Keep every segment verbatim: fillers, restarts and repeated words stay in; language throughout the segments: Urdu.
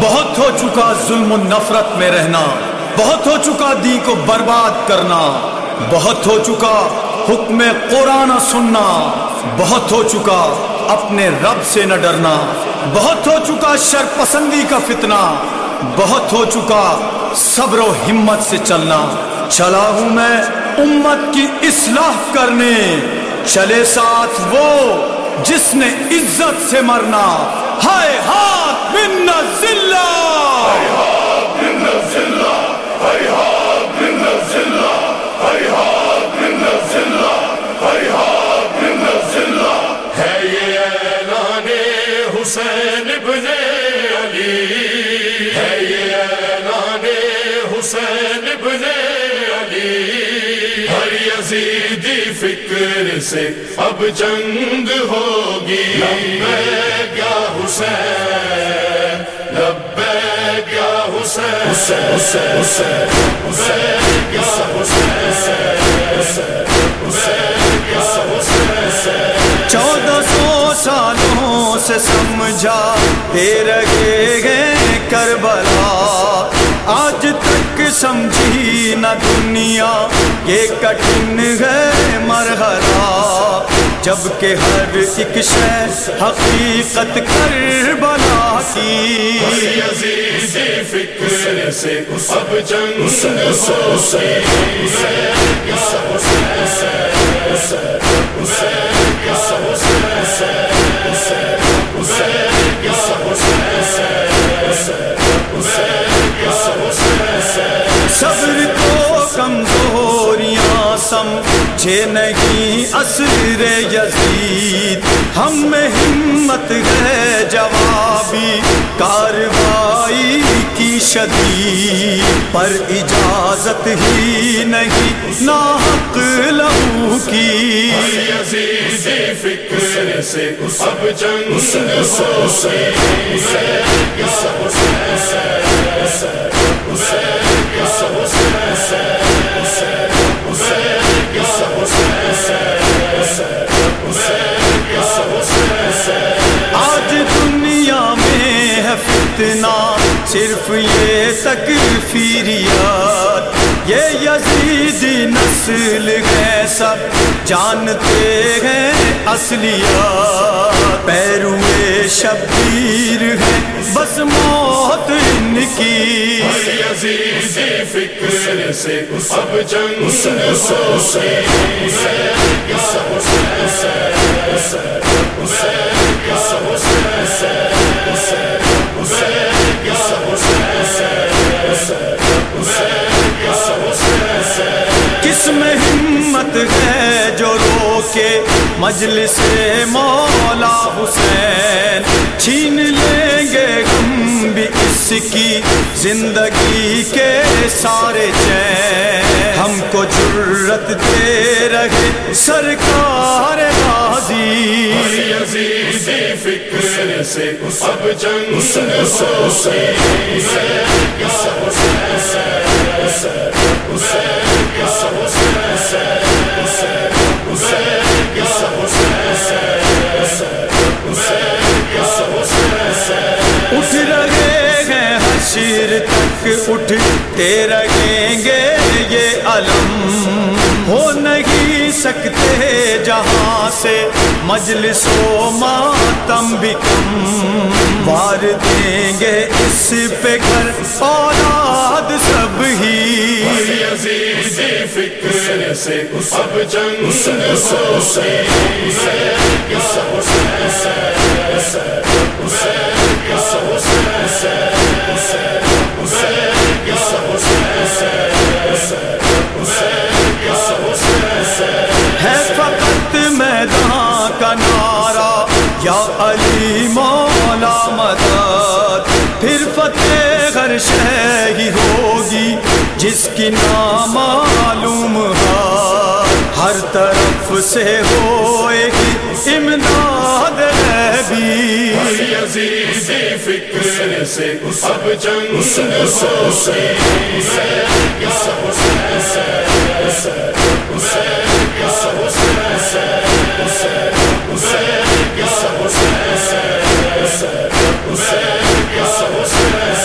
بہت ہو چکا ظلم و نفرت میں رہنا، بہت ہو چکا دین کو برباد کرنا، بہت ہو چکا حکم قرآن سننا، بہت ہو چکا اپنے رب سے نہ ڈرنا، بہت ہو چکا شر پسندی کا فتنہ، بہت ہو چکا صبر و ہمت سے چلنا۔ چلا ہوں میں امت کی اصلاح کرنے، چلے ساتھ وہ جس نے عزت سے مرنا۔ ہائے ہاتھ من الذلہ، ہائے ہاتھ من الذلہ، ہائے ہاتھ من الذلہ، ہائے ہاتھ من الذلہ، ہائے ہاتھ من الذلہ۔ ہے یہ اعلان حسین ابن علی، ہے یہ اعلان حسین ابن علی، ہر یزیدی فکر سے اب جنگ ہوگی۔ لبیک یا حسین، لبیک یا حسین، حسین حسین لبیک یا حسین، لبیک یا حسین۔ چودہ سو سالوں سے سمجھا دے رہے ہیں کربلا، آج تک سمجھی نہ دنیا یہ کٹھن ہے مرحلہ، جبکہ ہر ایک شے حقیقت کربلا کی۔ یزیدی فکر سے اب جنگ ہوگی۔ لبیک یا حسین، لبیک یا حسین، لبیک یا حسین۔ صبر کو کمزوریاں سمجھے نہیں عصر یزید، ہم میں ہمت ہے جوابی کارروائی کی شدید، پر اجازت ہی نہیں ناحق لہو کی۔ یزیدی فکر سے اب جنگ ہوگی۔ لبیک یا حسین، لبیک یا حسین، لبیک یا حسین۔ آج دنیا میں ہے فتنہ صرف یہ تکفیریات، یہ یزیدی نسل ہے سب جانتے ہیں اصلیات، پیروے شبیر ہے بس موت ان کی۔ یزیدی فکر سے اب جنگ ہوگی۔ لبیک یا حسین، لبیک یا حسین، لبیک یا حسین۔ کس میں ہمت ہے جو روکے مجلس مولا حسین، چھین لیں گے ہم بھی اس کی زندگی کے سارے چین، ہم کو جرت دے رہے سرکار غازی۔ یزیدی فکر سے اب جنگ ہوگی۔ لبیک یا حسین، لبیک یا حسین، لبیک یا حسین۔ اٹھ رہے ہیں حشر تک اٹھتے رہیں گے یہ علم، ہو نہیں سکتے جہاں سے مجلس و ماتم بھی کم، وار دیں گے اس پہ گھر اولاد سب ہی۔ یزیدی فکر سے اب جنگ ہوگی۔ لبیک یا حسین، لبیک یا حسین، لبیک یا حسین۔ ہے فقط میدان کا نعرہ یا علی مولا مدد، پھر فتح ہر شے ہی ہوگی جس کی نامعلوم ہار، ہر طرف سے ہوئے گی امداد غیبی۔ یزیدی فکر سے اب جنگ ہوگی۔ لبیک یا حسین، لبیک یا حسین، لبیک یا حسین، لبیک یا حسین۔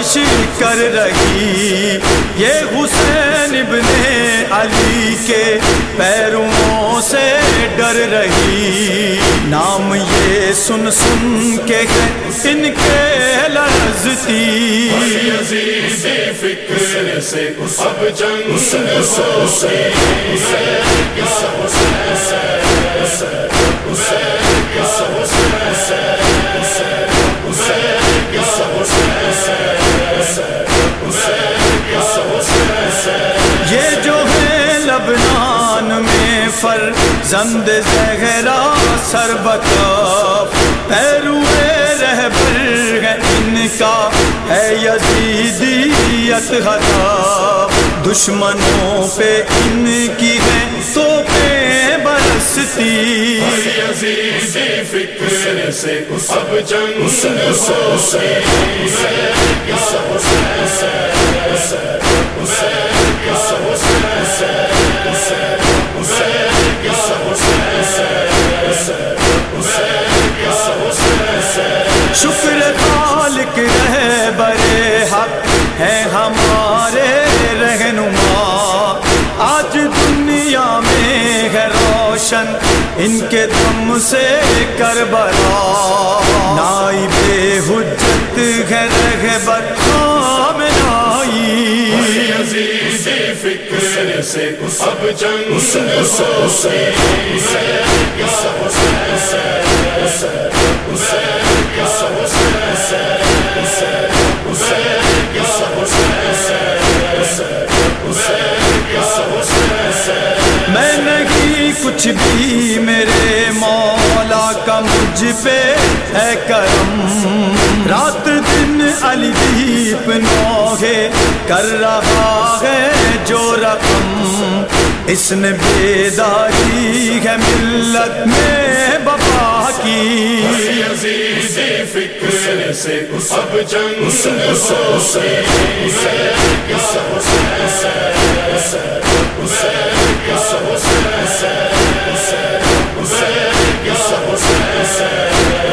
سفارش کر رہی، یہ حسین ابن علی کے پیروں سے ڈر رہی، نام یہ سن سن کے ہے ان کے لرزتی، یزید فکر سے اب جنگ ہوتی ہے، یا حسین یہ جو ہے لبنان میں فرزند زہرا سربکف، پیروے رہبر ہے ان کا ہے یزیدیت ہدف، دشمنوں پہ ان کی ہے توپیں برستی، یزید فکر سے اب جنگ ہوتی ہے، یا حسین شکر خالق رہبر حق ہے ہمارے رہنما، آج دنیا میں ہے روشن ان کے دم سے کربلا، نائب حجت ہے رہبر خامنائی، یزید فکر سے اب جنگ ہوتی ہے، یا حسین میں نہیں کچھ بھی میرے مولا کا مجھ پہ ہے کرم، رات دن علی دیپ نوحے کر رہا ہے جو رقم، اس نے بیداری ہے ملت میں بپا کی، یزید فکر سے اب جنگ ہوتی ہے، یا حسین یا حسین